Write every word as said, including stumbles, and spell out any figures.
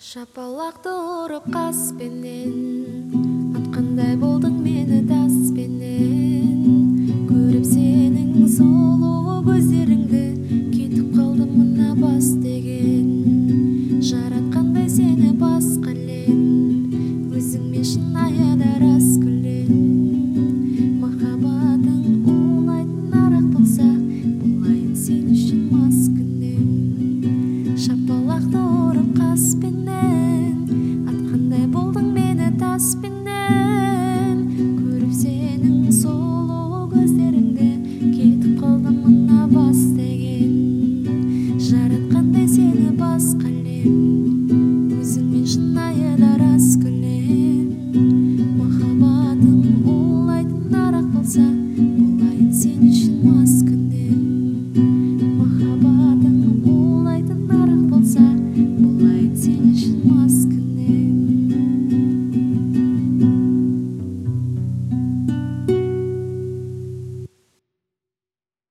Шапалақты ұрып қаспенен атқандай болдың мені таспенен, көріп сенің сұлу көздеріңді кетіп қалдым мына бас деген. Жаратқандай сені басқа әлем, өзіңмен шынайы дара